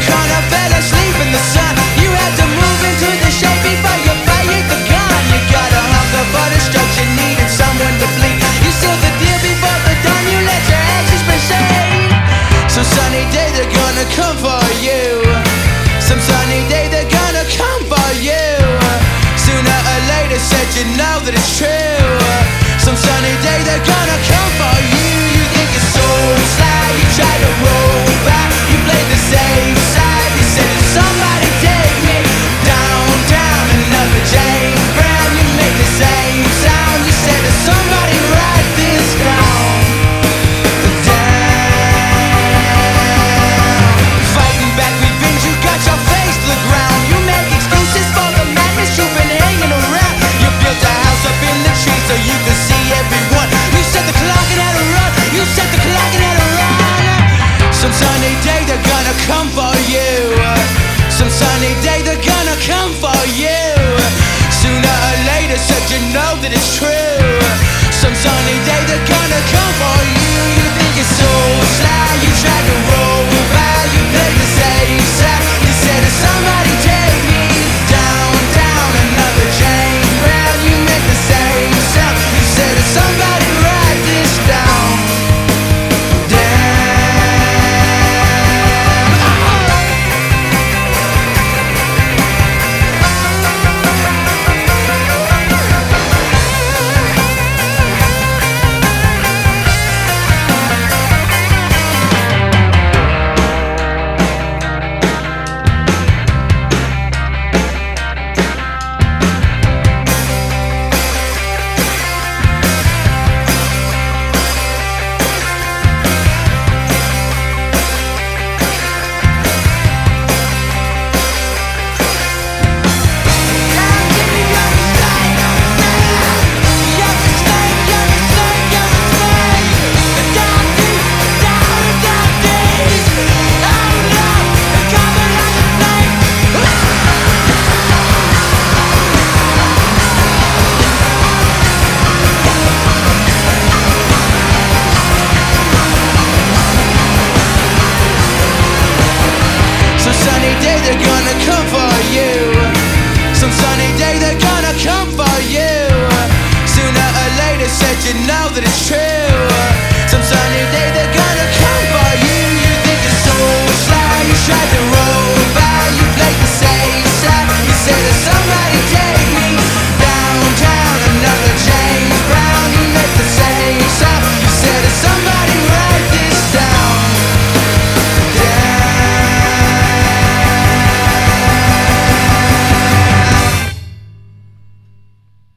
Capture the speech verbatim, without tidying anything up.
corner, fell asleep in the sun. You had to move into the shade before you fired the gun. You got a hunger for destruction, needed someone to bleed. You sealed the deal before the dawn, you let your actions proceed. Some sunny day they're gonna come for you. Some sunny day they're gonna come for you. Sooner or later said you know that it's true. Some sunny day they're gonna come for you. You think you're so sly, you try to roll back. You played the safe side, you said if somebody take me downtown, another James Brown. You made the same sound, you said if somebody write this down. So you could see everyone. You set the clock and had a run. You set the clock and had a run. Some sunny day they're gonna come for you. Some sunny day they're gonna come for you. Sooner or later said you know that it's true. Some sunny day they're gonna come for you. You think you're so sly, you tried to roll by. You played the safe side. You said if somebody take me downtown, another James Brown. You make the same sound. You said if somebody write this down. That it's true.